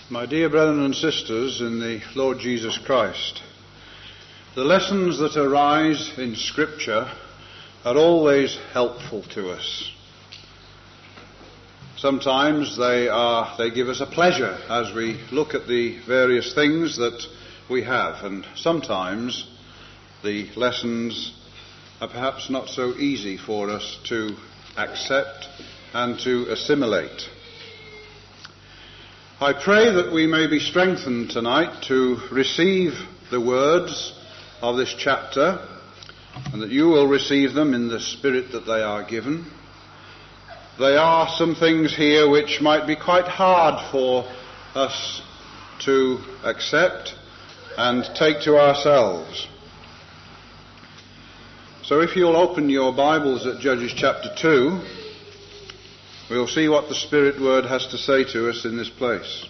My dear brethren and sisters in the Lord Jesus Christ, the lessons that arise in Scripture are always helpful to us. Sometimes they give us a pleasure as we look at the various things that we have, and sometimes the lessons are perhaps not so easy for us to accept and to assimilate. I pray that we may be strengthened tonight to receive the words of this chapter, and that you will receive them in the spirit that they are given. There are some things here which might be quite hard for us to accept and take to ourselves. So if you'll open your Bibles at Judges chapter 2, we'll see what the Spirit Word has to say to us in this place.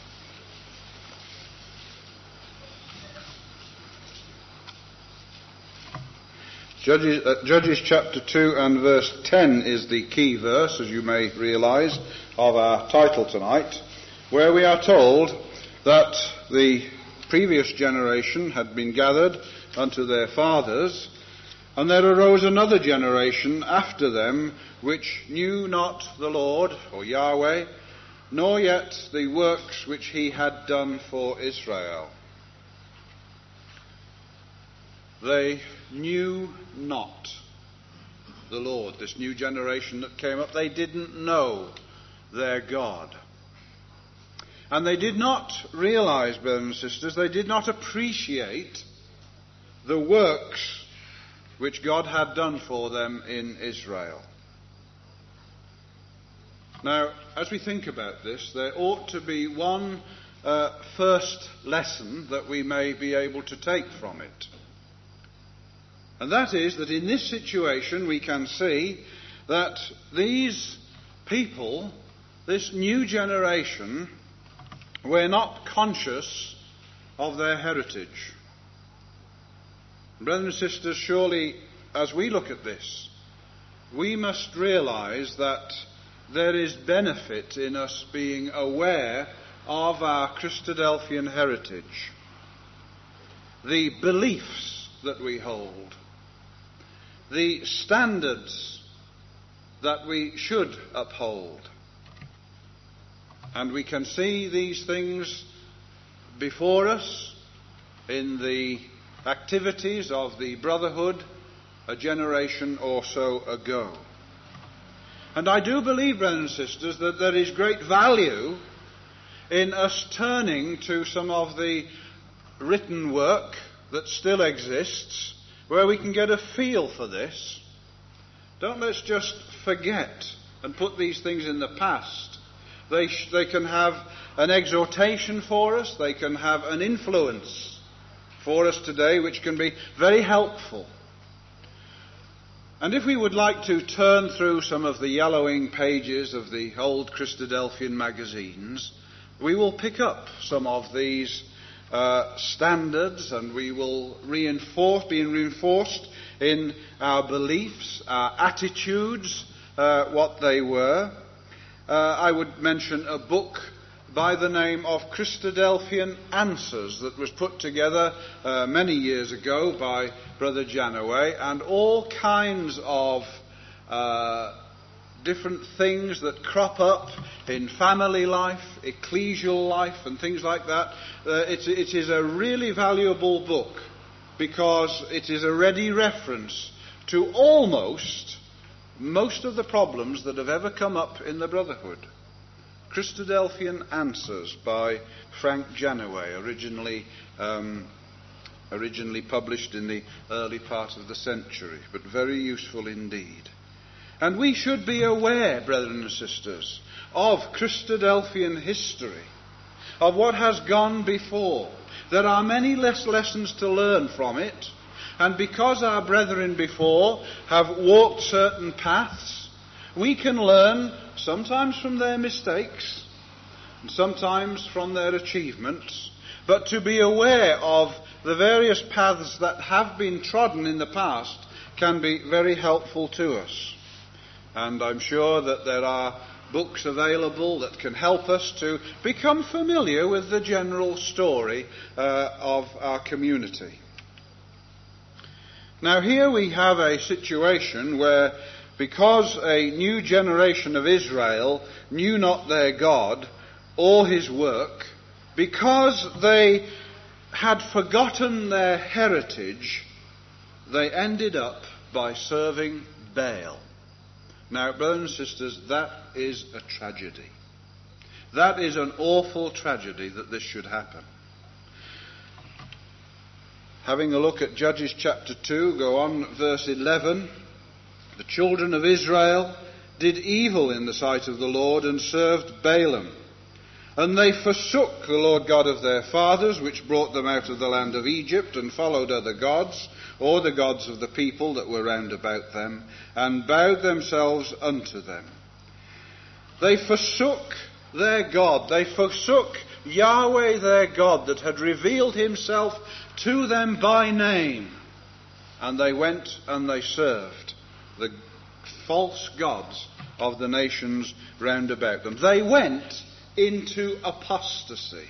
Judges chapter 2 and verse 10 is the key verse, as you may realize, of our title tonight, where we are told that the previous generation had been gathered unto their fathers, and there arose another generation after them, which knew not the Lord, or Yahweh, nor yet the works which he had done for Israel. They knew not the Lord. This new generation that came up, they didn't know their God. And they did not realize, brothers and sisters, they did not appreciate the works which God had done for them in Israel. Now, as we think about this, there ought to be one first lesson that we may be able to take from it. And that is that in this situation we can see that these people, this new generation, were not conscious of their heritage. Brothers and sisters, surely as we look at this, we must realize that there is benefit in us being aware of our Christadelphian heritage, the beliefs that we hold, the standards that we should uphold. And we can see these things before us in the activities of the Brotherhood a generation or so ago. And I do believe, brothers and sisters, that there is great value in us turning to some of the written work that still exists, where we can get a feel for this. Don't let's just forget and put these things in the past. They can have an exhortation for us, they can have an influence for us today, which can be very helpful. And if we would like to turn through some of the yellowing pages of the old Christadelphian magazines, we will pick up some of these standards, and we will be reinforced in our beliefs, our attitudes, what they were. I would mention a book by the name of Christadelphian Answers that was put together many years ago by Brother Janaway, and all kinds of different things that crop up in family life, ecclesial life and things like that. It is a really valuable book because it is a ready reference to almost most of the problems that have ever come up in the Brotherhood. Christadelphian Answers by Frank Janaway, originally published in the early part of the century, but very useful indeed. And we should be aware, brethren and sisters, of Christadelphian history, of what has gone before. There are many less lessons to learn from it, and because our brethren before have walked certain paths, we can learn sometimes from their mistakes and sometimes from their achievements, but to be aware of the various paths that have been trodden in the past can be very helpful to us. And I'm sure that there are books available that can help us to become familiar with the general story of our community. Now here we have a situation where, because a new generation of Israel knew not their God or his work, because they had forgotten their heritage, they ended up by serving Baal. Now, brothers and sisters, that is a tragedy. That is an awful tragedy that this should happen. Having a look at Judges chapter 2, go on verse 11. The children of Israel did evil in the sight of the Lord and served Baalim. And they forsook the Lord God of their fathers, which brought them out of the land of Egypt, and followed other gods, or the gods of the people that were round about them, and bowed themselves unto them. They forsook their God. They forsook Yahweh their God that had revealed himself to them by name. And they went and they served the false gods of the nations round about them. They went into apostasy.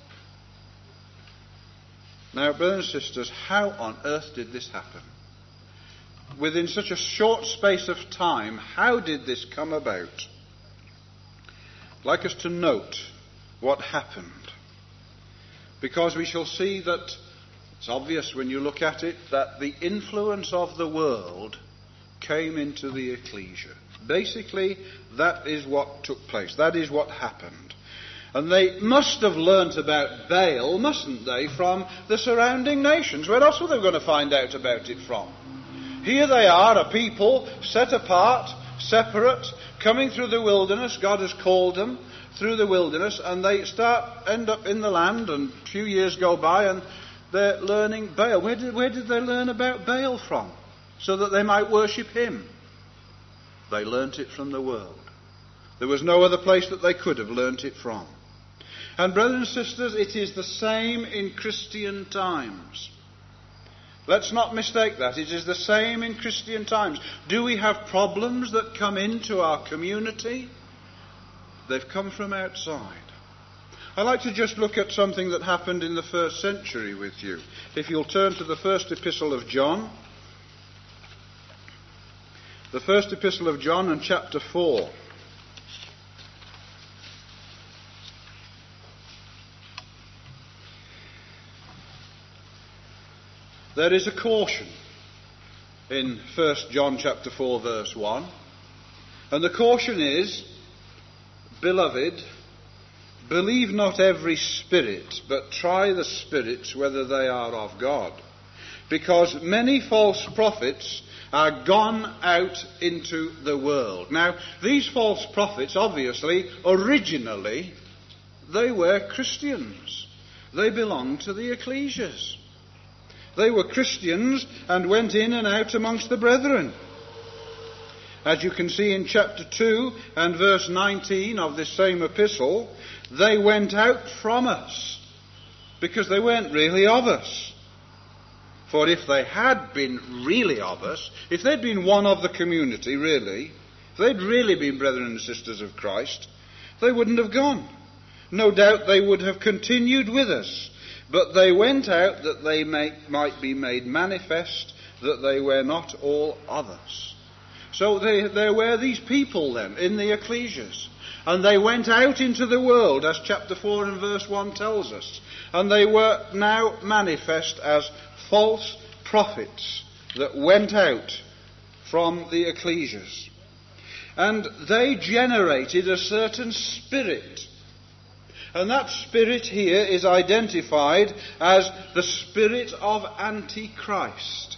Now, brothers and sisters, how on earth did this happen? Within such a short space of time, how did this come about? I'd like us to note what happened, because we shall see that it's obvious when you look at it that the influence of the world came into the ecclesia. Basically, that is what took place. That is what happened. And they must have learnt about Baal, mustn't they, from the surrounding nations. Where else were they going to find out about it from? Here they are, a people set apart, separate, coming through the wilderness. God has called them through the wilderness, and they end up in the land, and a few years go by, and they're learning Baal. Where did they learn about Baal from? So that they might worship him. They learnt it from the world. There was no other place that they could have learnt it from. And brothers and sisters, it is the same in Christian times. Let's not mistake that. It is the same in Christian times. Do we have problems that come into our community? They've come from outside. I'd like to just look at something that happened in the first century with you. If you'll turn to the first epistle of John. The first epistle of John and chapter 4. There is a caution in 1 John chapter 4 verse 1. And the caution is, Beloved, believe not every spirit, but try the spirits whether they are of God. Because many false prophets are gone out into the world. Now, these false prophets, obviously, originally, they were Christians. They belonged to the ecclesias. They were Christians and went in and out amongst the brethren. As you can see in chapter 2 and verse 19 of this same epistle, they went out from us because they weren't really of us. For if they had been really of us, if they'd been one of the community, really, if they'd really been brethren and sisters of Christ, they wouldn't have gone. No doubt they would have continued with us. But they went out that they might be made manifest that they were not all of us. So there were these people then in the ecclesias. And they went out into the world, as chapter 4 and verse 1 tells us. And they were now manifest as false prophets that went out from the ecclesias. And they generated a certain spirit. And that spirit here is identified as the spirit of Antichrist.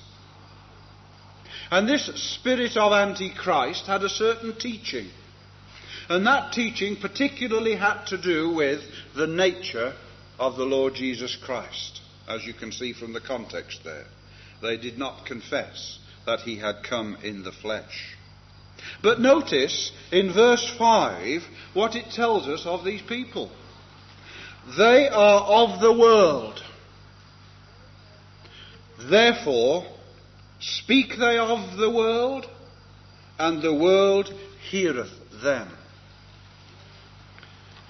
And this spirit of Antichrist had a certain teaching. And that teaching particularly had to do with the nature of the Lord Jesus Christ, as you can see from the context there. They did not confess that he had come in the flesh. But notice in verse 5 what it tells us of these people. They are of the world. Therefore, speak they of the world, and the world heareth them.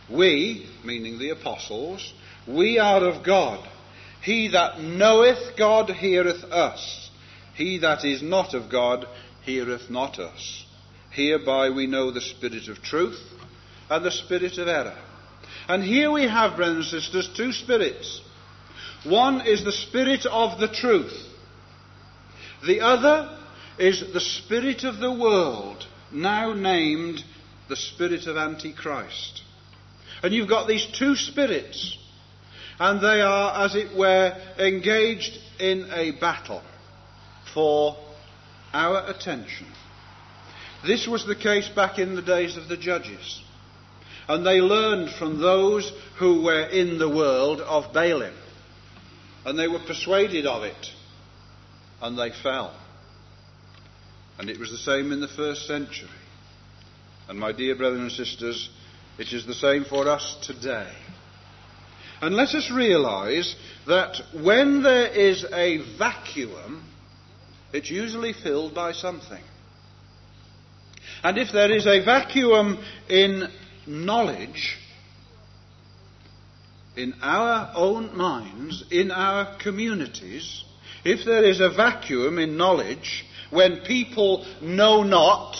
We, meaning the apostles, we are of God. He that knoweth God heareth us. He that is not of God heareth not us. Hereby we know the spirit of truth and the spirit of error. And here we have, brothers and sisters, two spirits. One is the spirit of the truth. The other is the spirit of the world, now named the spirit of Antichrist. And you've got these two spirits, and they are, as it were, engaged in a battle for our attention. This was the case back in the days of the judges. And they learned from those who were in the world of Balaam. And they were persuaded of it. And they fell. And it was the same in the first century. And my dear brothers and sisters, it is the same for us today. And let us realize that when there is a vacuum, it's usually filled by something. And if there is a vacuum in knowledge, in our own minds, in our communities, if there is a vacuum in knowledge, when people know not,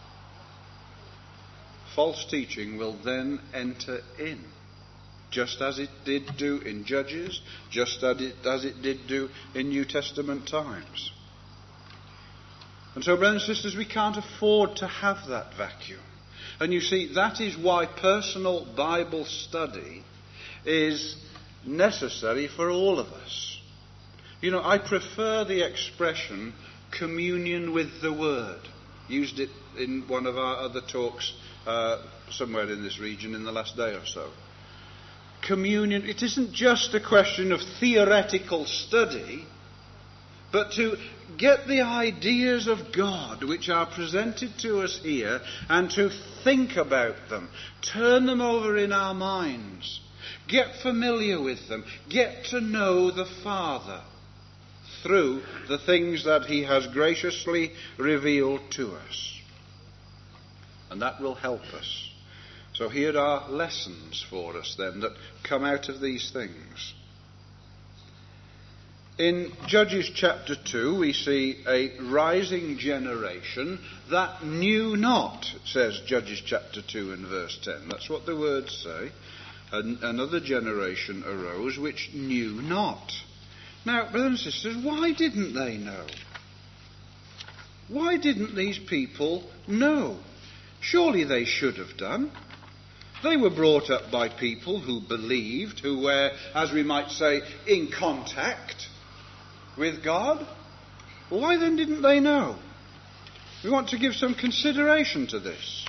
false teaching will then enter in. Just as it did do in Judges, just as it did do in New Testament times. And so, brothers and sisters, we can't afford to have that vacuum. And you see, that is why personal Bible study is necessary for all of us. You know, I prefer the expression communion with the Word. Used it in one of our other talks somewhere in this region in the last day or so. Communion, it isn't just a question of theoretical study, but to get the ideas of God which are presented to us here and to think about them, turn them over in our minds, get familiar with them, get to know the Father through the things that He has graciously revealed to us. And that will help us. So here are lessons for us then that come out of these things. In Judges chapter 2 we see a rising generation that knew not, says Judges chapter 2 and verse 10. That's what the words say. Another generation arose which knew not. Now, brothers and sisters, why didn't they know? Why didn't these people know? Surely they should have done. They were brought up by people who believed, who were, as we might say, in contact with God. Why then didn't they know? We want to give some consideration to this.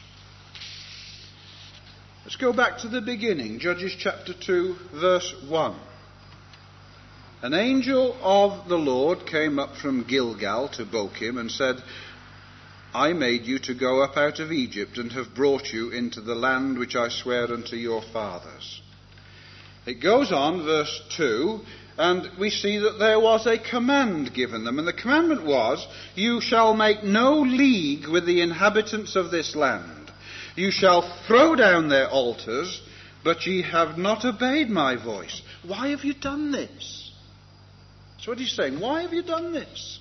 Let's go back to the beginning, Judges chapter 2, verse 1. An angel of the Lord came up from Gilgal to Bochim and said, I made you to go up out of Egypt and have brought you into the land which I sware unto your fathers. It goes on, verse 2, and we see that there was a command given them. And the commandment was, you shall make no league with the inhabitants of this land. You shall throw down their altars, but ye have not obeyed my voice. Why have you done this? That's what he's saying. Why have you done this?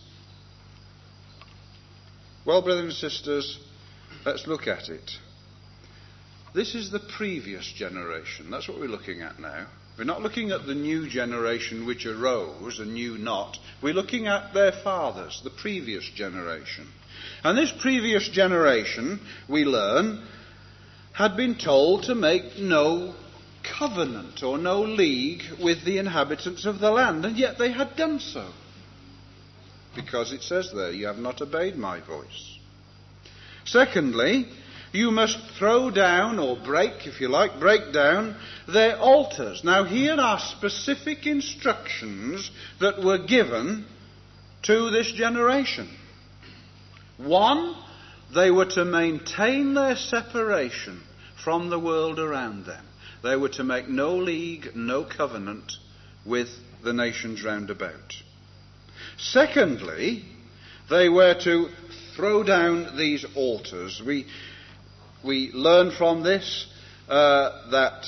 Well, brothers and sisters, let's look at it. This is the previous generation. That's what we're looking at now. We're not looking at the new generation which arose and knew not. We're looking at their fathers, the previous generation. And this previous generation, we learn, had been told to make no covenant or no league with the inhabitants of the land, and yet they had done so. Because it says there, you have not obeyed my voice. Secondly, you must throw down or break, if you like, break down their altars. Now here are specific instructions that were given to this generation. One, they were to maintain their separation from the world around them. They were to make no league, no covenant with the nations round about. Secondly, they were to throw down these altars. We learn from this that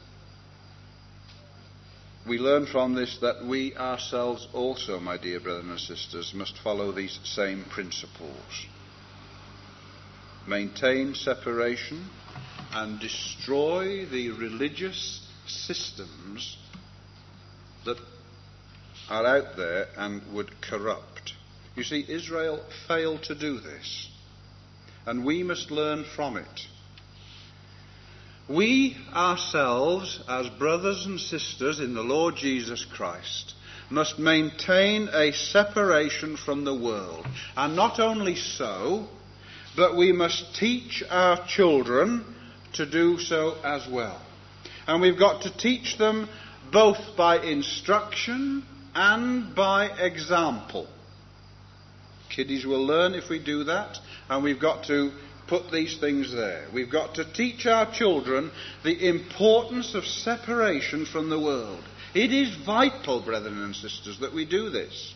we learn from this that we ourselves also, my dear brothers and sisters, must follow these same principles. Maintain separation and destroy the religious systems that are out there and would corrupt. You see, Israel failed to do this, and we must learn from it. We ourselves, as brothers and sisters in the Lord Jesus Christ, must maintain a separation from the world. And not only so, but we must teach our children to do so as well. And we've got to teach them both by instruction and by example. Kiddies will learn if we do that, and we've got to put these things there. We've got to teach our children the importance of separation from the world. It is vital, brethren and sisters, that we do this.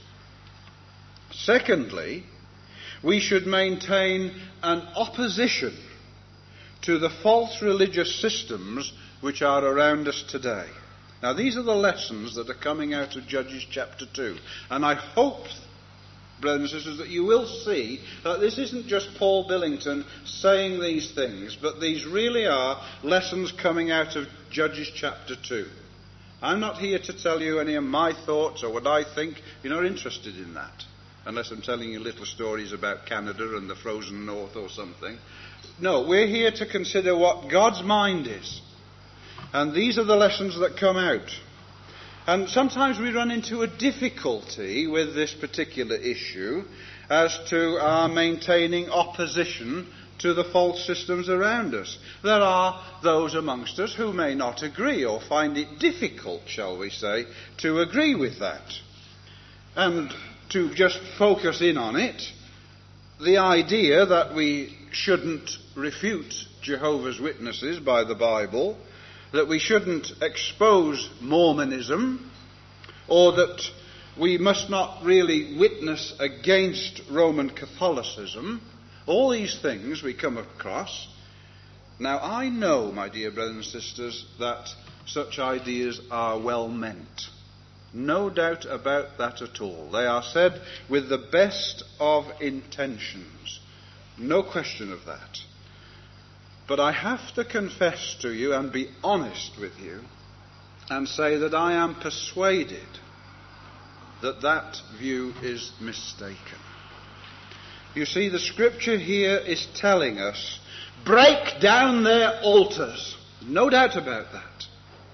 Secondly, we should maintain an opposition to the false religious systems which are around us today. Now, these are the lessons that are coming out of Judges chapter 2. And I hope, brothers and sisters, that you will see that this isn't just Paul Billington saying these things, but these really are lessons coming out of Judges chapter 2. I'm not here to tell you any of my thoughts or what I think. You're not interested in that, unless I'm telling you little stories about Canada and the frozen north or something. No, we're here to consider what God's mind is. And these are the lessons that come out. And sometimes we run into a difficulty with this particular issue as to our maintaining opposition to the false systems around us. There are those amongst us who may not agree or find it difficult, shall we say, to agree with that. And to just focus in on it, the idea that we shouldn't refute Jehovah's Witnesses by the Bible, that we shouldn't expose Mormonism, or that we must not really witness against Roman Catholicism. All these things we come across. Now, I know, my dear brothers and sisters, that such ideas are well meant. No doubt about that at all. They are said with the best of intentions. No question of that. But I have to confess to you and be honest with you and say that I am persuaded that that view is mistaken. You see, the scripture here is telling us, break down their altars. No doubt about that.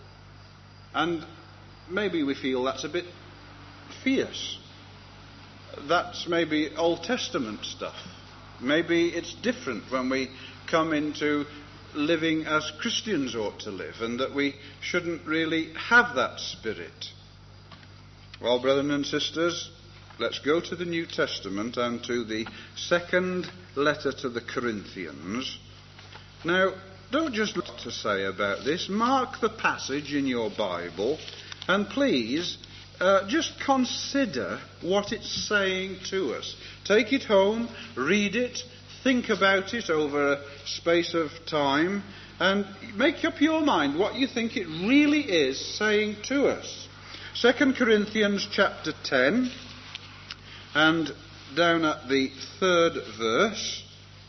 And maybe we feel that's a bit fierce. That's maybe Old Testament stuff. Maybe it's different when we come into living as Christians ought to live, and that we shouldn't really have that spirit. Well, brothers and sisters, let's go to the New Testament and to the second letter to the Corinthians. Now, don't just know what to say about this. Mark the passage in your Bible, and please just consider what it's saying to us. Take it home, read it, think about it over a space of time, and make up your mind what you think it really is saying to us. 2 Corinthians chapter 10, and down at the 3rd verse,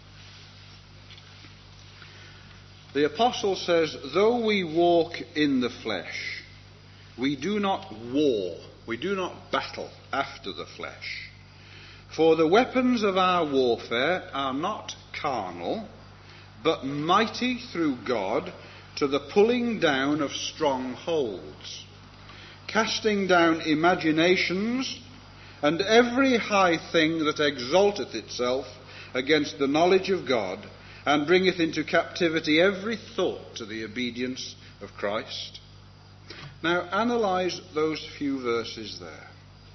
the apostle says, though we walk in the flesh, we do not war, we do not battle after the flesh. For the weapons of our warfare are not carnal, but mighty through God to the pulling down of strongholds, casting down imaginations and every high thing that exalteth itself against the knowledge of God, and bringeth into captivity every thought to the obedience of Christ. Now, analyse those few verses there.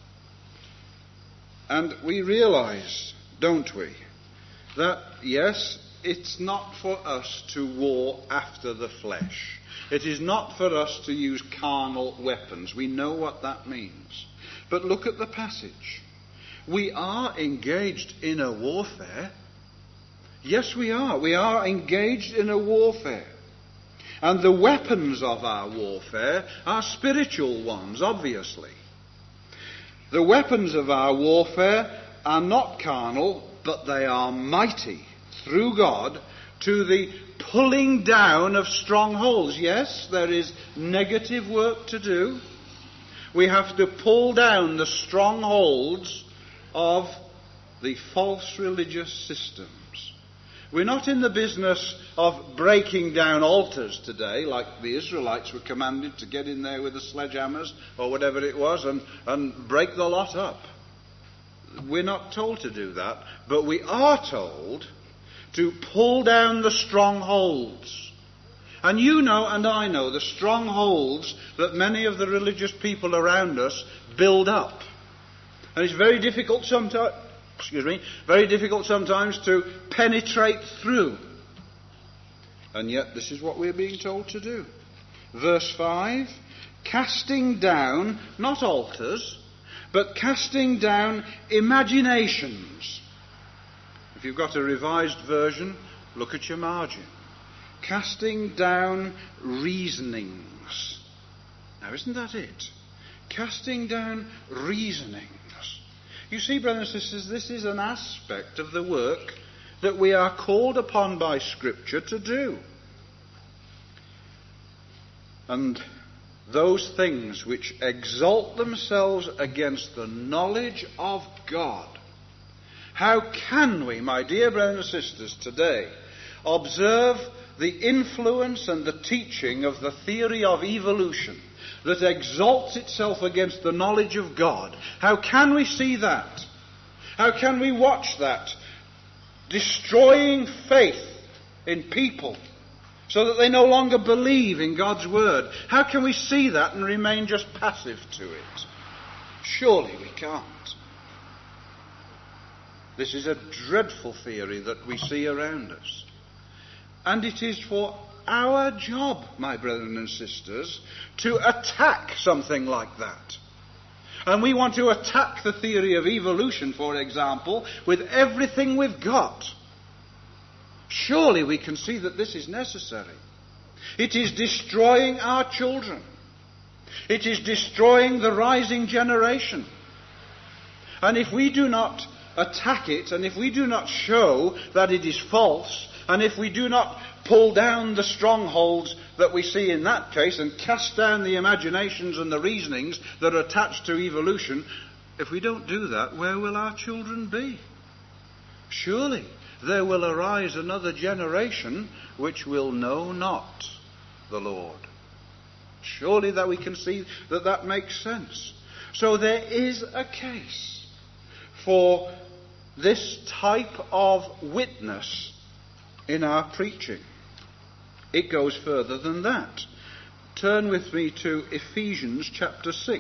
And we realise, don't we, that, yes, it's not for us to war after the flesh. It is not for us to use carnal weapons. We know what that means. But look at the passage. We are engaged in a warfare. Yes, we are. We are engaged in a warfare. And the weapons of our warfare are spiritual ones, obviously. The weapons of our warfare are not carnal, but they are mighty through God to the pulling down of strongholds. Yes, there is negative work to do. We have to pull down the strongholds of the false religious systems. We're not in the business of breaking down altars today, like the Israelites were commanded to get in there with the sledgehammers or whatever it was and break the lot up. We're not told to do that, but we are told to pull down the strongholds. And you know and I know the strongholds that many of the religious people around us build up. And it's very difficult sometimes to penetrate through. And yet this is what we're being told to do. Verse 5, casting down, not altars, but casting down imaginations. If you've got a revised version, look at your margin. Casting down reasonings. Now, isn't that it? Casting down reasonings. You see, brothers and sisters, this is an aspect of the work that we are called upon by Scripture to do. And those things which exalt themselves against the knowledge of God. How can we, my dear brothers and sisters, today observe the influence and the teaching of the theory of evolution that exalts itself against the knowledge of God? How can we see that? How can we watch that destroying faith in people so that they no longer believe in God's word? How can we see that and remain just passive to it? Surely we can't. This is a dreadful theory that we see around us. And it is for our job, my brothers and sisters, to attack something like that. And we want to attack the theory of evolution, for example, with everything we've got. Surely we can see that this is necessary. It is destroying our children. It is destroying the rising generation. And if we do not attack it, and if we do not show that it is false, and if we do not pull down the strongholds that we see in that case and cast down the imaginations and the reasonings that are attached to evolution, if we don't do that, where will our children be? Surely there will arise another generation which will know not the Lord. Surely that we can see that that makes sense. So there is a case for this type of witness in our preaching. It goes further than that. Turn with me to Ephesians chapter 6.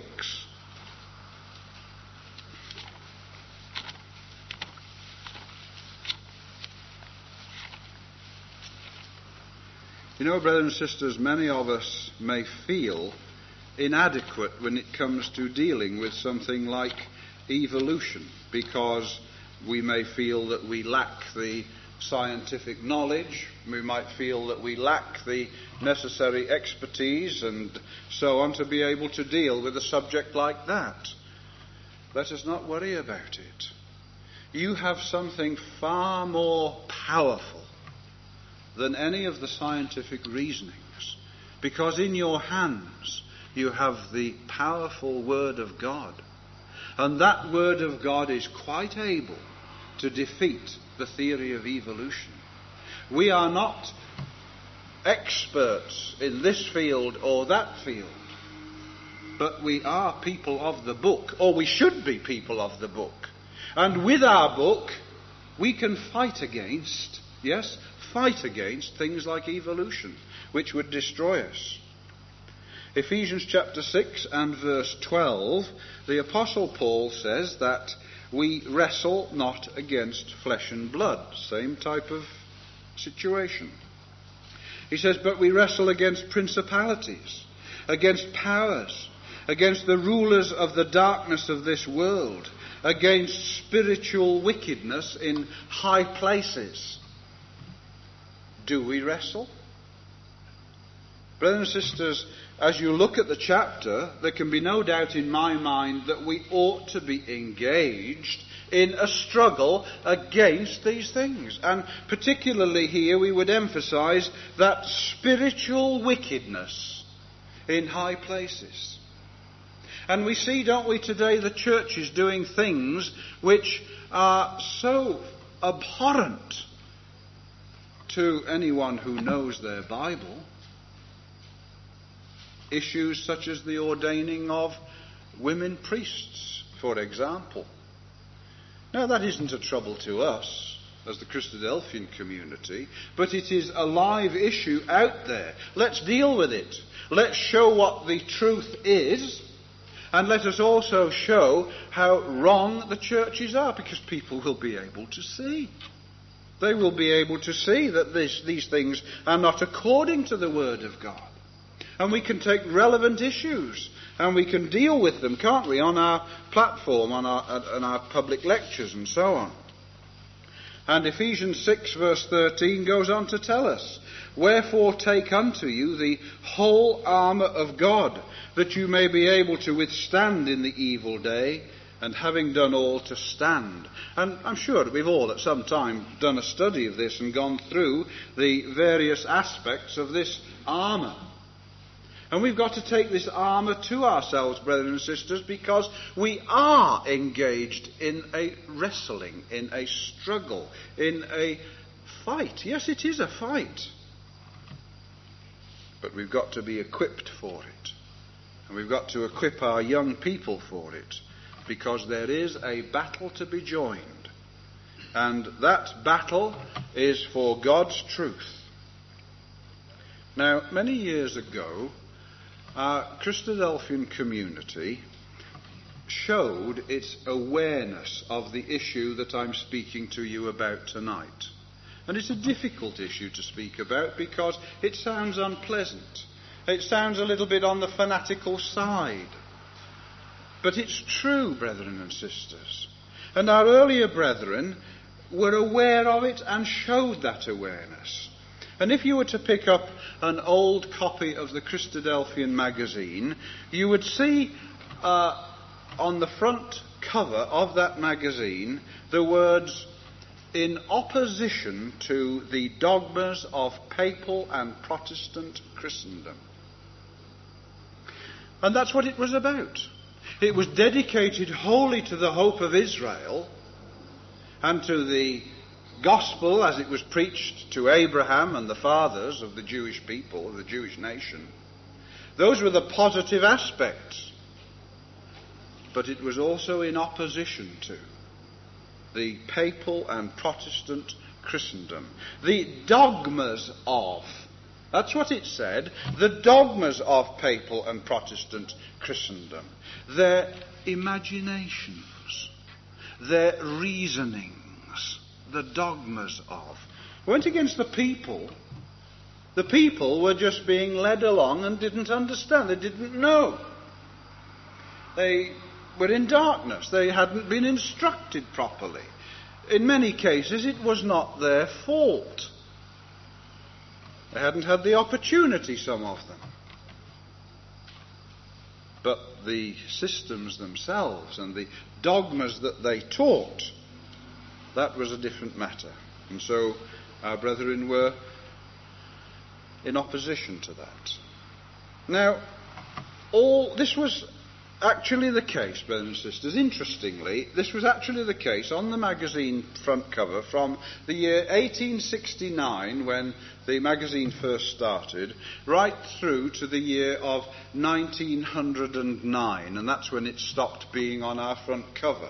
You know, brothers and sisters, many of us may feel inadequate when it comes to dealing with something like evolution, because we may feel that we lack the scientific knowledge, we might feel that we lack the necessary expertise and so on to be able to deal with a subject like that. Let us not worry about it. You have something far more powerful than any of the scientific reasonings, because in your hands you have the powerful Word of God, and that Word of God is quite able to defeat the theory of evolution. We are not experts in this field or that field, but we are people of the book, or we should be people of the book. And with our book, we can fight against things like evolution, which would destroy us. Ephesians chapter 6 and verse 12, the Apostle Paul says that we wrestle not against flesh and blood. Same type of situation. He says, but we wrestle against principalities, against powers, against the rulers of the darkness of this world, against spiritual wickedness in high places. Do we wrestle? Brothers and sisters, as you look at the chapter, there can be no doubt in my mind that we ought to be engaged in a struggle against these things. And particularly here we would emphasize that spiritual wickedness in high places. And we see, don't we, today the church is doing things which are so abhorrent to anyone who knows their Bible. Issues such as the ordaining of women priests, for example. Now, that isn't a trouble to us as the Christadelphian community, but it is a live issue out there. Let's deal with it. Let's show what the truth is, and let us also show how wrong the churches are, because people will be able to see. They will be able to see that these things are not according to the Word of God. And we can take relevant issues and we can deal with them, can't we, on our platform, on our public lectures and so on. And Ephesians 6 verse 13 goes on to tell us, "Wherefore take unto you the whole armour of God, that you may be able to withstand in the evil day, and having done all to stand." And I'm sure that we've all at some time done a study of this and gone through the various aspects of this armour. And we've got to take this armour to ourselves, brethren and sisters, because we are engaged in a wrestling, in a struggle, in a fight. Yes, it is a fight. But we've got to be equipped for it. And we've got to equip our young people for it, because there is a battle to be joined. And that battle is for God's truth. Now, many years ago, our Christadelphian community showed its awareness of the issue that I'm speaking to you about tonight. And it's a difficult issue to speak about because it sounds unpleasant. It sounds a little bit on the fanatical side. But it's true, brethren and sisters. And our earlier brethren were aware of it and showed that awareness. And if you were to pick up an old copy of the Christadelphian magazine, you would see on the front cover of that magazine the words, "In opposition to the dogmas of papal and Protestant Christendom." And that's what it was about. It was dedicated wholly to the hope of Israel and to the gospel as it was preached to Abraham and the fathers of the Jewish people, of the Jewish nation. Those were the positive aspects. But it was also in opposition to the papal and Protestant Christendom. The dogmas of, that's what it said, the dogmas of papal and Protestant Christendom. Their imaginations, their reasonings, the dogmas of. Went against the people. The people were just being led along and didn't understand. They didn't know. They were in darkness. They hadn't been instructed properly. In many cases, it was not their fault. They hadn't had the opportunity, some of them. But the systems themselves and the dogmas that they taught, that was a different matter. And so our brethren were in opposition to that. Now, this was actually the case, brothers and sisters. Interestingly, this was actually the case on the magazine front cover from the year 1869, when the magazine first started, right through to the year of 1909, and that's when it stopped being on our front cover.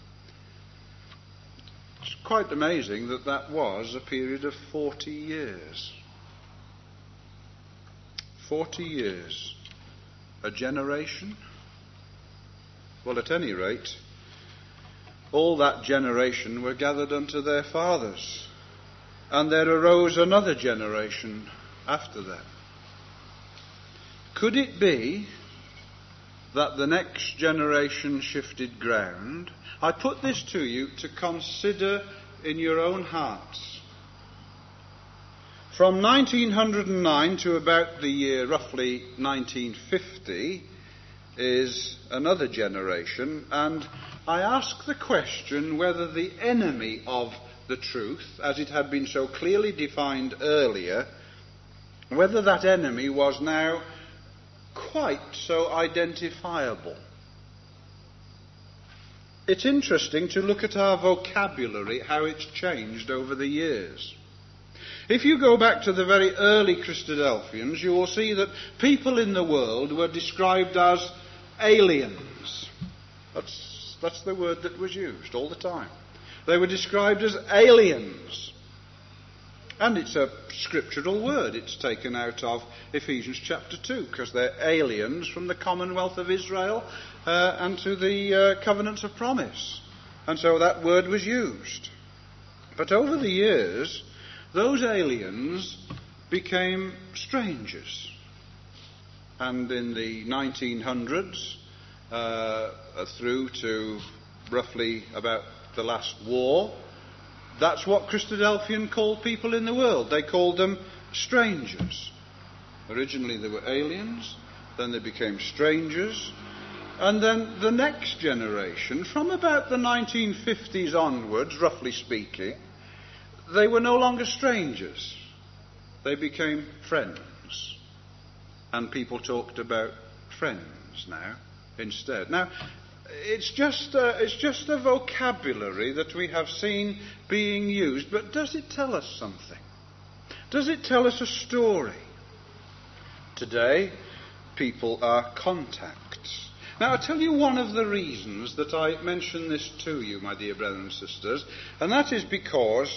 It's quite amazing that that was a period of 40 years. 40 years. A generation? Well, at any rate, all that generation were gathered unto their fathers, and there arose another generation after them. Could it be that the next generation shifted ground? I put this to you to consider in your own hearts. From 1909 to about the year roughly 1950 is another generation, and I ask the question whether the enemy of the truth, as it had been so clearly defined earlier, whether that enemy was now quite so identifiable. It's interesting to look at our vocabulary, how it's changed over the years. If you go back to the very early Christadelphians, you will see that people in the world were described as aliens. That's the word that was used all the time. They were described as aliens. And it's a scriptural word. It's taken out of Ephesians chapter 2, because they're aliens from the commonwealth of Israel and to the covenants of promise. And so that word was used. But over the years, those aliens became strangers. And in the 1900s, through to roughly about the last war, that's what Christadelphian called people in the world. They called them strangers. Originally they were aliens, then they became strangers, and then the next generation, from about the 1950s onwards, roughly speaking, they were no longer strangers. They became friends. And people talked about friends now instead. Now, it's just a vocabulary that we have seen being used, but does it tell us something? Does it tell us a story? Today, people are contacts. Now, I'll tell you one of the reasons that I mention this to you, my dear brothers and sisters, and that is because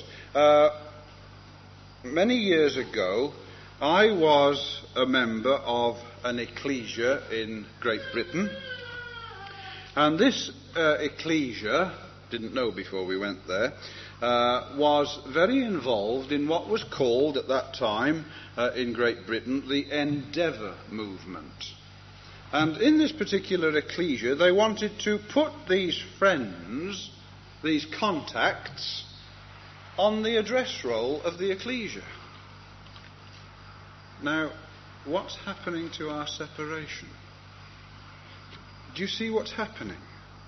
many years ago, I was a member of an ecclesia in Great Britain. And this ecclesia, didn't know before we went there, was very involved in what was called at that time in Great Britain the Endeavour movement. And in this particular ecclesia, they wanted to put these friends, these contacts, on the address roll of the ecclesia. Now, what's happening to our separation? Do you see what's happening?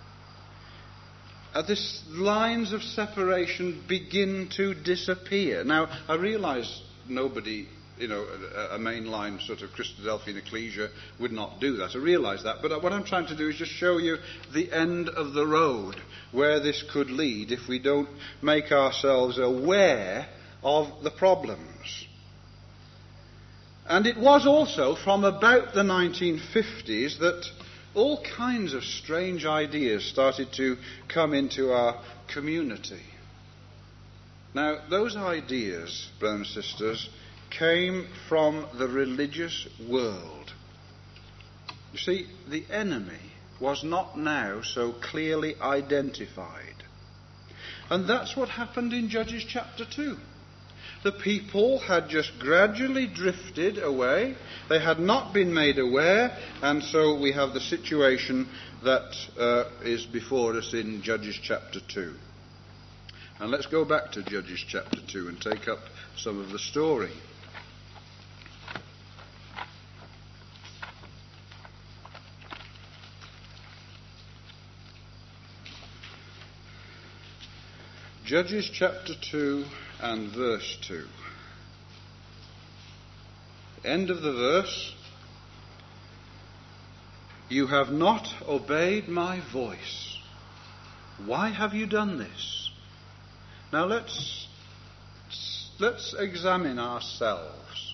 These lines of separation begin to disappear. Now, I realise nobody, a mainline sort of Christadelphian ecclesia would not do that. I realise that. But what I'm trying to do is just show you the end of the road, where this could lead if we don't make ourselves aware of the problems. And it was also from about the 1950s that all kinds of strange ideas started to come into our community. Now, those ideas, brothers and sisters, came from the religious world. You see, the enemy was not now so clearly identified. And that's what happened in Judges chapter 2. The people had just gradually drifted away. They had not been made aware, and so we have the situation that is before us in Judges chapter 2. And let's go back to Judges chapter 2 and take up some of the story. Judges chapter 2 and verse 2. End of the verse. You have not obeyed my voice. Why have you done this? Now let's examine ourselves.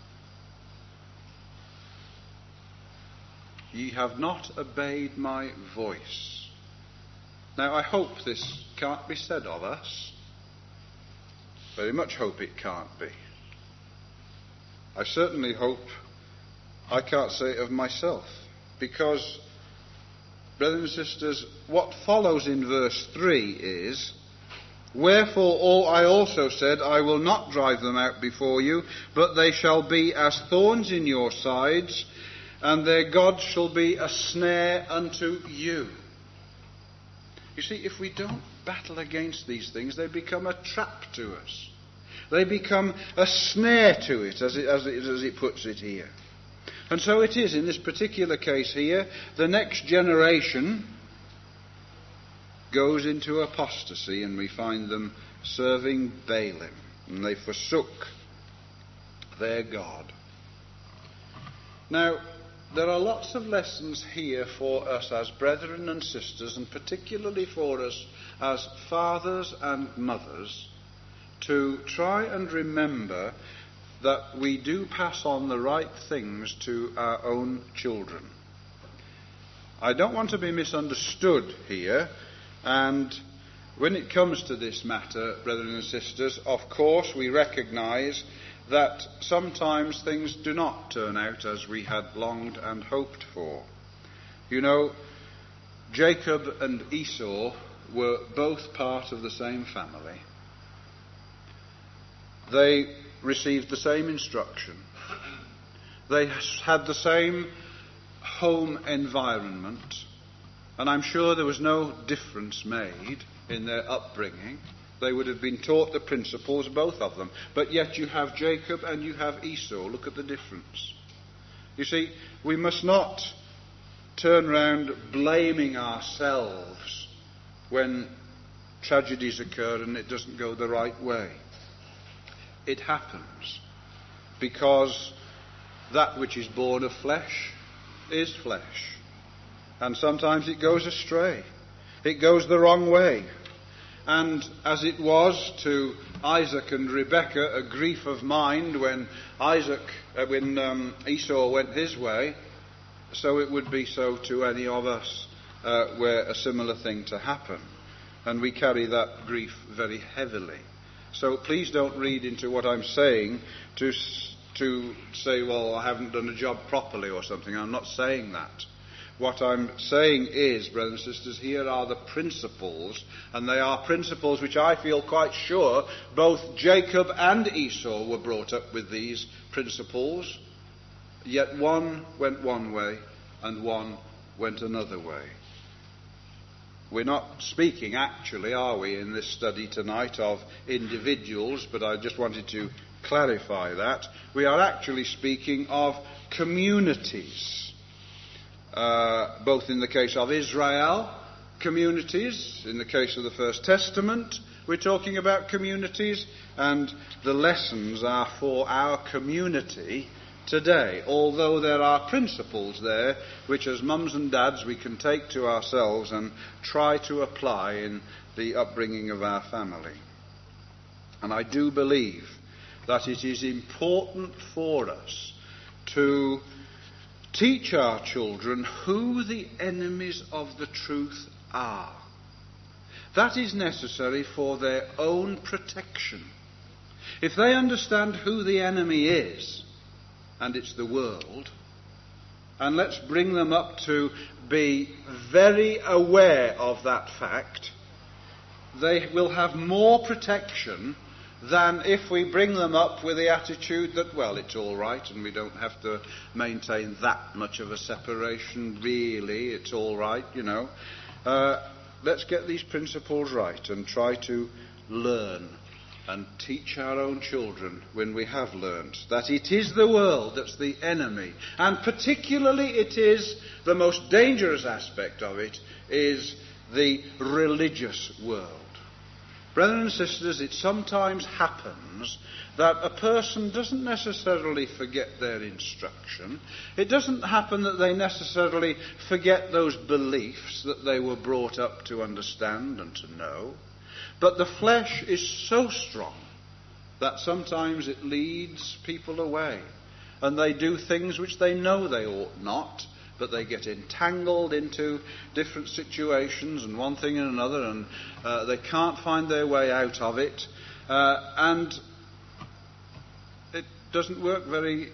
Ye have not obeyed my voice. Now, I hope this can't be said of us. Very much hope it can't be. I certainly hope I can't say it of myself. Because, brothers and sisters, what follows in verse 3 is, Wherefore I also said, I will not drive them out before you, but they shall be as thorns in your sides, and their God shall be a snare unto you. You see, if we don't battle against these things, they become a trap to us. They become a snare to it, as it puts it here. And so it is in this particular case here. The next generation goes into apostasy, and we find them serving Baalim, and they forsook their God. Now, there are lots of lessons here for us as brethren and sisters, and particularly for us as fathers and mothers, to try and remember that we do pass on the right things to our own children. I don't want to be misunderstood here, and when it comes to this matter, brethren and sisters, of course we recognise that sometimes things do not turn out as we had longed and hoped for. You know, Jacob and Esau were both part of the same family. They received the same instruction. They had the same home environment, and I'm sure there was no difference made in their upbringing. They would have been taught the principles, both of them. But yet you have Jacob and you have Esau. Look at the difference. You see, we must not turn round blaming ourselves when tragedies occur and it doesn't go the right way. It happens because that which is born of flesh is flesh. And sometimes it goes astray. It goes the wrong way. And as it was to Isaac and Rebekah, a grief of mind when Esau went his way, so it would be so to any of us were a similar thing to happen. And we carry that grief very heavily. So please don't read into what I'm saying to say, well, I haven't done a job properly or something. I'm not saying that. What I'm saying is, brothers and sisters, here are the principles, and they are principles which I feel quite sure both Jacob and Esau were brought up with these principles, yet one went one way and one went another way. We're not speaking actually, are we, in this study tonight of individuals, but I just wanted to clarify that. We are actually speaking of communities. Both in the case of Israel, communities, in the case of the First Testament, we're talking about communities, and the lessons are for our community today, although there are principles there which as mums and dads we can take to ourselves and try to apply in the upbringing of our family. And I do believe that it is important for us to teach our children who the enemies of the truth are. That is necessary for their own protection. If they understand who the enemy is, and it's the world, and let's bring them up to be very aware of that fact, they will have more protection than if we bring them up with the attitude that, well, it's all right and we don't have to maintain that much of a separation, really, it's all right, you know. Let's get these principles right and try to learn and teach our own children, when we have learnt, that it is the world that's the enemy. And particularly it is, the most dangerous aspect of it, is the religious world. Brothers and sisters, it sometimes happens that a person doesn't necessarily forget their instruction. It doesn't happen that they necessarily forget those beliefs that they were brought up to understand and to know. But the flesh is so strong that sometimes it leads people away. And they do things which they know they ought not, but they get entangled into different situations and one thing and another, and they can't find their way out of it. And it doesn't work very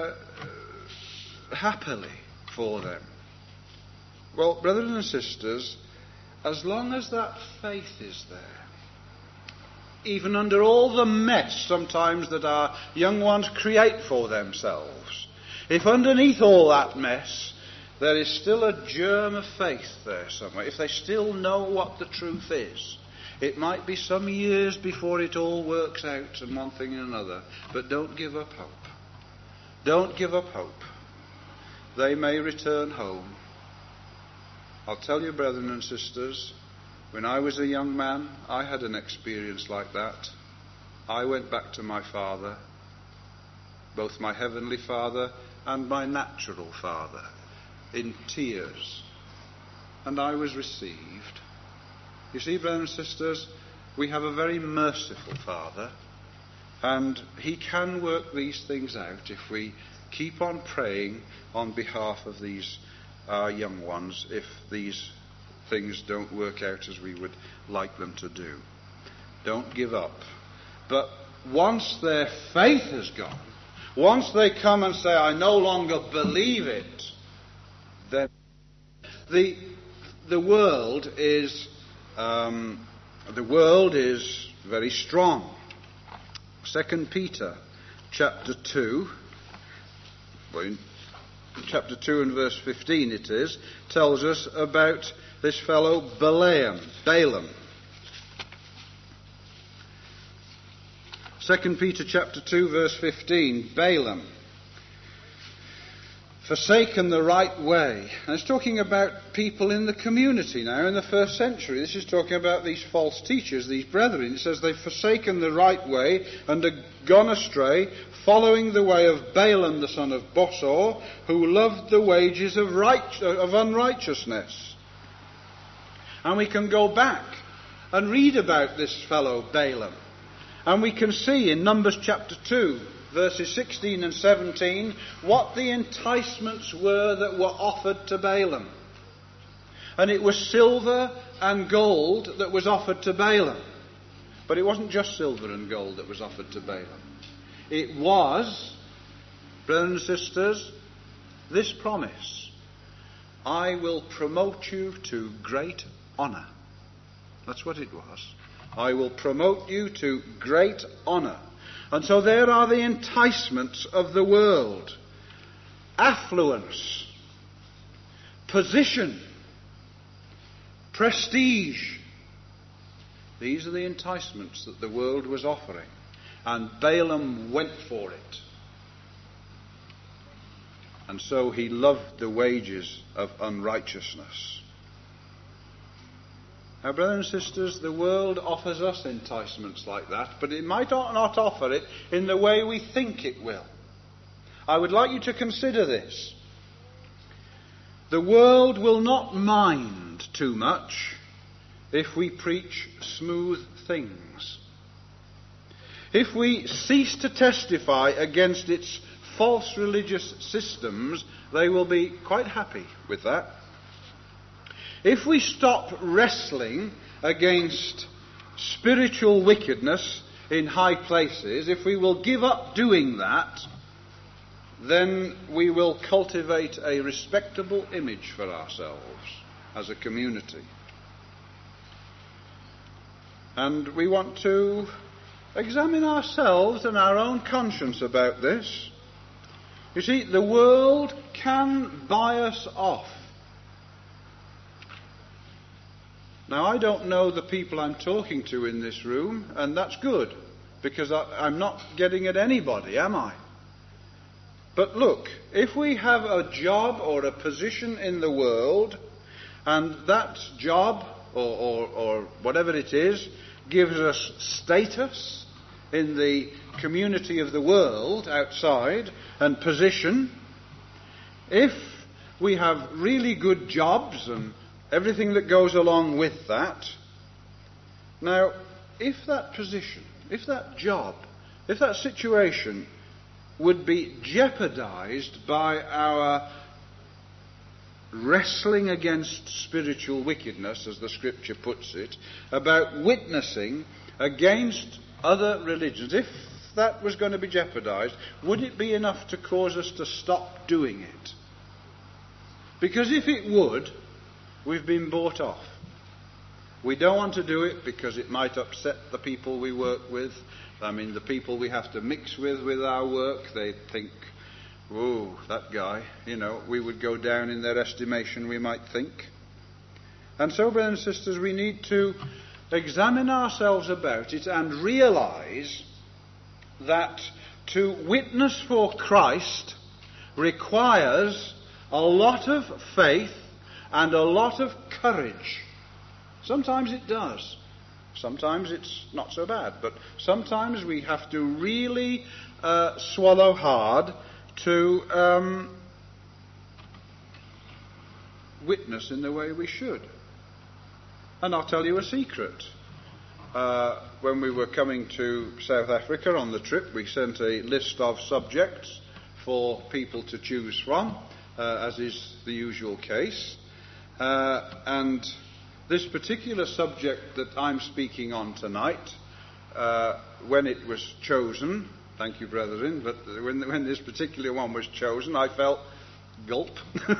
happily for them. Well, brothers and sisters, as long as that faith is there, even under all the mess sometimes that our young ones create for themselves, if underneath all that mess there is still a germ of faith there somewhere, if they still know what the truth is, It might be some years before it all works out and one thing and another, but don't give up hope. Don't give up hope. They may return home. I'll tell you, brethren and sisters, when I was a young man, I had an experience like that. I went back to my father, both my heavenly Father and my natural father, in tears. And I was received. You see, brothers and sisters, we have a very merciful Father, and He can work these things out if we keep on praying on behalf of these our young ones, if these things don't work out as we would like them to do. Don't give up. But once their faith has gone, once they come and say, I no longer believe it, then the world is very strong. 2 Peter chapter 2, well, in chapter 2 and verse 15 it is, tells us about this fellow Balaam. 2 Peter chapter 2 verse 15, Balaam, forsaken the right way. And it's talking about people in the community now in the first century. This is talking about these false teachers, these brethren. It says they've forsaken the right way and are gone astray, following the way of Balaam the son of Bosor, who loved the wages of unrighteousness. And we can go back and read about this fellow Balaam. And we can see in Numbers chapter 2, verses 16 and 17, what the enticements were that were offered to Balaam. And it was silver and gold that was offered to Balaam. But it wasn't just silver and gold that was offered to Balaam. It was, brothers and sisters, this promise: I will promote you to great honour. That's what it was. I will promote you to great honour. And so there are the enticements of the world. Affluence, position, prestige. These are the enticements that the world was offering. And Balaam went for it. And so he loved the wages of unrighteousness. Now, brothers and sisters, the world offers us enticements like that, but it might not offer it in the way we think it will. I would like you to consider this. The world will not mind too much if we preach smooth things. If we cease to testify against its false religious systems, they will be quite happy with that. If we stop wrestling against spiritual wickedness in high places, if we will give up doing that, then we will cultivate a respectable image for ourselves as a community. And we want to examine ourselves and our own conscience about this. You see, the world can buy us off. Now, I don't know the people I'm talking to in this room, and that's good, because I'm not getting at anybody, am I? But look, if we have a job or a position in the world, and that job, or whatever it is, gives us status in the community of the world outside, and position, if we have really good jobs and everything that goes along with that. Now, if that position, if that job, if that situation would be jeopardized by our wrestling against spiritual wickedness, as the scripture puts it, about witnessing against other religions, if that was going to be jeopardized, would it be enough to cause us to stop doing it? Because if it would, we've been bought off. We don't want to do it because it might upset the people we work with. I mean, the people we have to mix with our work, they think, oh, that guy, we would go down in their estimation, we might think. And so, brothers and sisters, we need to examine ourselves about it and realize that to witness for Christ requires a lot of faith and a lot of courage. Sometimes it does. Sometimes it's not so bad. But sometimes we have to really swallow hard to witness in the way we should. And I'll tell you a secret. When we were coming to South Africa on the trip, we sent a list of subjects for people to choose from, as is the usual case. And this particular subject that I'm speaking on tonight, when it was chosen, thank you, brethren, but when this particular one was chosen, I felt gulp.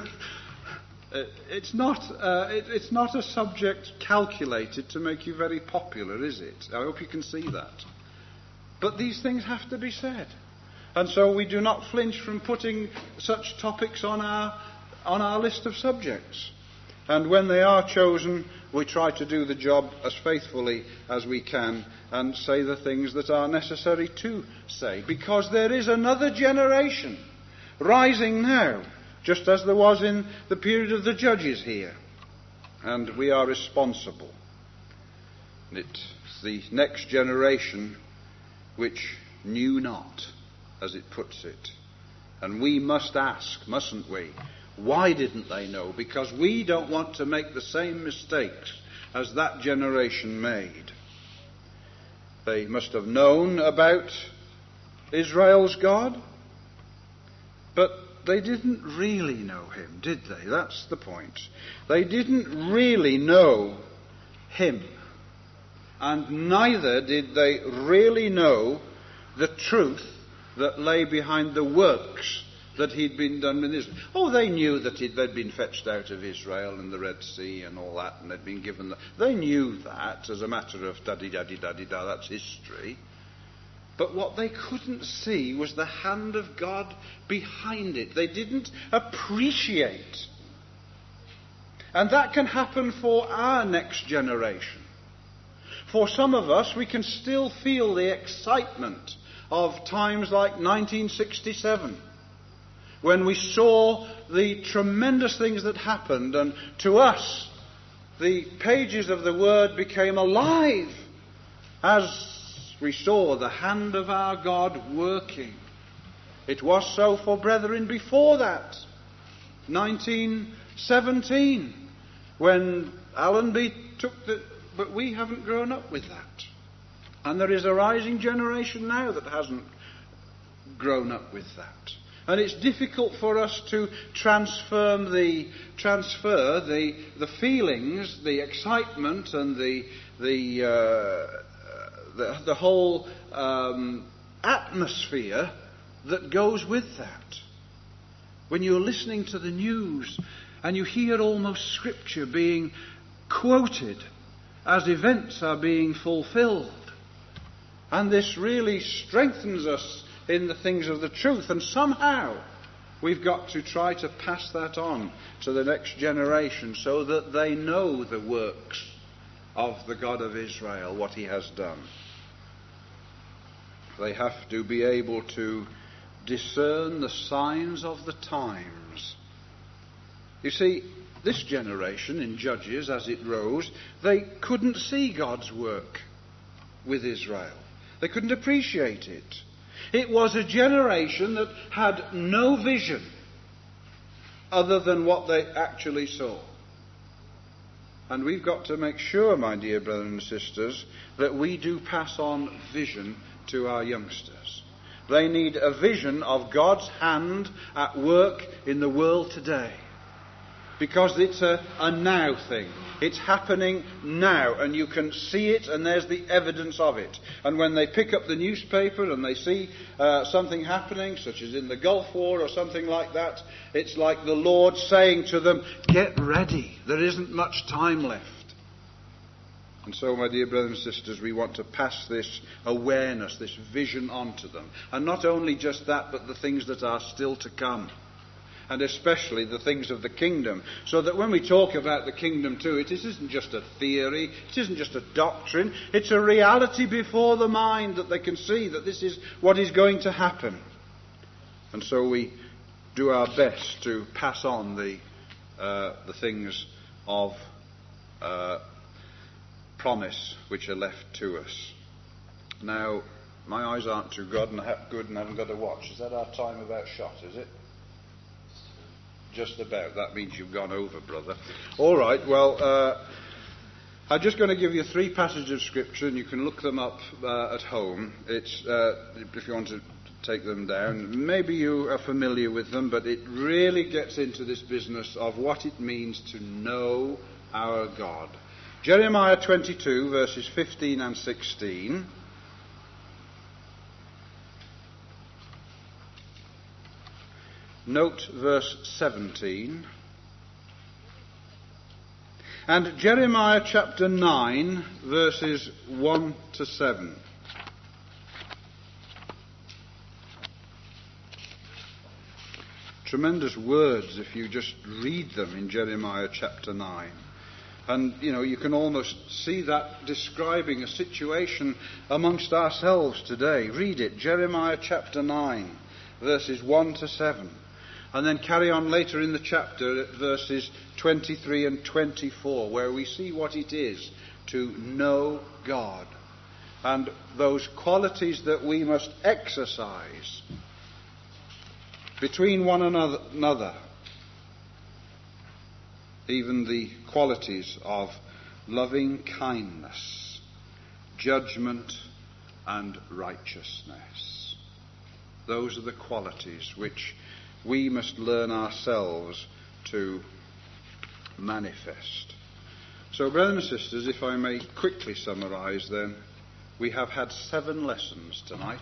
It's not a subject calculated to make you very popular, is it? I hope you can see that. But these things have to be said. And so we do not flinch from putting such topics on our list of subjects. And when they are chosen, we try to do the job as faithfully as we can and say the things that are necessary to say. Because there is another generation rising now, just as there was in the period of the judges here. And we are responsible. It's the next generation which knew not, as it puts it. And we must ask, mustn't we? Why didn't they know? Because we don't want to make the same mistakes as that generation made. They must have known about Israel's God, but they didn't really know him, did they? That's the point. They didn't really know him. And neither did they really know the truth that lay behind the works that he'd been done with Israel. Oh, they knew that they'd been fetched out of Israel and the Red Sea and all that, and they'd been given they knew that as a matter of da-di-da-di-da-di-da, that's history. But what they couldn't see was the hand of God behind it. They didn't appreciate. And that can happen for our next generation. For some of us, we can still feel the excitement of times like 1967, when we saw the tremendous things that happened, and to us, the pages of the Word became alive as we saw the hand of our God working. It was so for brethren before that. 1917, when Allenby took but we haven't grown up with that. And there is a rising generation now that hasn't grown up with that. And it's difficult for us to transfer the feelings, the excitement, and the whole atmosphere that goes with that. When you're listening to the news and you hear almost Scripture being quoted as events are being fulfilled, and this really strengthens us in the things of the truth, and somehow we've got to try to pass that on to the next generation so that they know the works of the God of Israel, what he has done. They have to be able to discern the signs of the times. You see, this generation in Judges, as it rose, they couldn't see God's work with Israel. They couldn't appreciate it. It was a generation that had no vision other than what they actually saw. And we've got to make sure, my dear brothers and sisters, that we do pass on vision to our youngsters. They need a vision of God's hand at work in the world today. Because it's a now thing. It's happening now, and you can see it, and there's the evidence of it. And when they pick up the newspaper and they see something happening, such as in the Gulf War or something like that, it's like the Lord saying to them, get ready, there isn't much time left. And so, my dear brothers and sisters, we want to pass this awareness, this vision on to them. And not only just that, but the things that are still to come. and especially the things of the kingdom. So that when we talk about the kingdom too, it isn't just a theory, it isn't just a doctrine, it's a reality before the mind that they can see that this is what is going to happen. And so we do our best to pass on the things of promise which are left to us. Now, my eyes aren't too good and I haven't got a watch. Is that our time about shot, is it? Just about. That means you've gone over, brother. All right, well, I'm just going to give you 3 passages of Scripture, and you can look them up at home. It's if you want to take them down. Maybe you are familiar with them, but it really gets into this business of what it means to know our God. Jeremiah 22, verses 15 and 16. Note verse 17. And Jeremiah chapter 9, verses 1 to 7. Tremendous words if you just read them in Jeremiah chapter 9. And, you can almost see that describing a situation amongst ourselves today. Read it, Jeremiah chapter 9, verses 1 to 7. And then carry on later in the chapter at verses 23 and 24, where we see what it is to know God and those qualities that we must exercise between one another. Even the qualities of loving kindness, judgment, and righteousness. Those are the qualities which we must learn ourselves to manifest. So, brothers and sisters, if I may quickly summarize then, we have had 7 lessons tonight.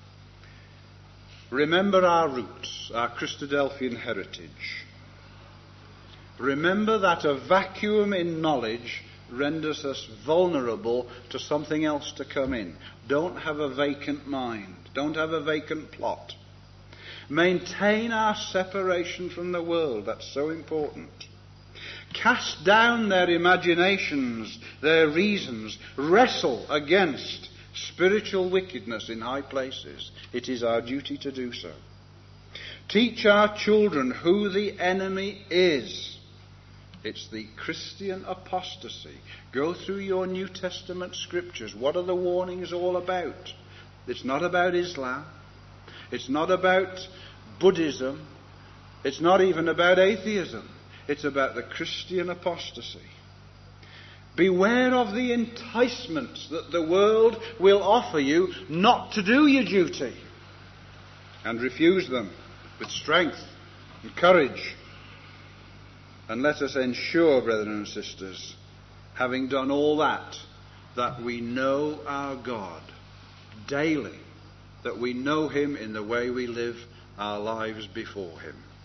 Remember our roots, our Christadelphian heritage. Remember that a vacuum in knowledge renders us vulnerable to something else to come in. Don't have a vacant mind. Don't have a vacant plot. Maintain our separation from the world. That's so important. Cast down their imaginations, their reasons. Wrestle against spiritual wickedness in high places. It is our duty to do so. Teach our children who the enemy is. It's the Christian apostasy. Go through your New Testament scriptures. What are the warnings all about? It's not about Islam. It's not about Buddhism. It's not even about atheism. It's about the Christian apostasy. Beware of the enticements that the world will offer you not to do your duty. And refuse them with strength and courage. And let us ensure, brethren and sisters, having done all that, that we know our God daily, that we know him in the way we live our lives before him.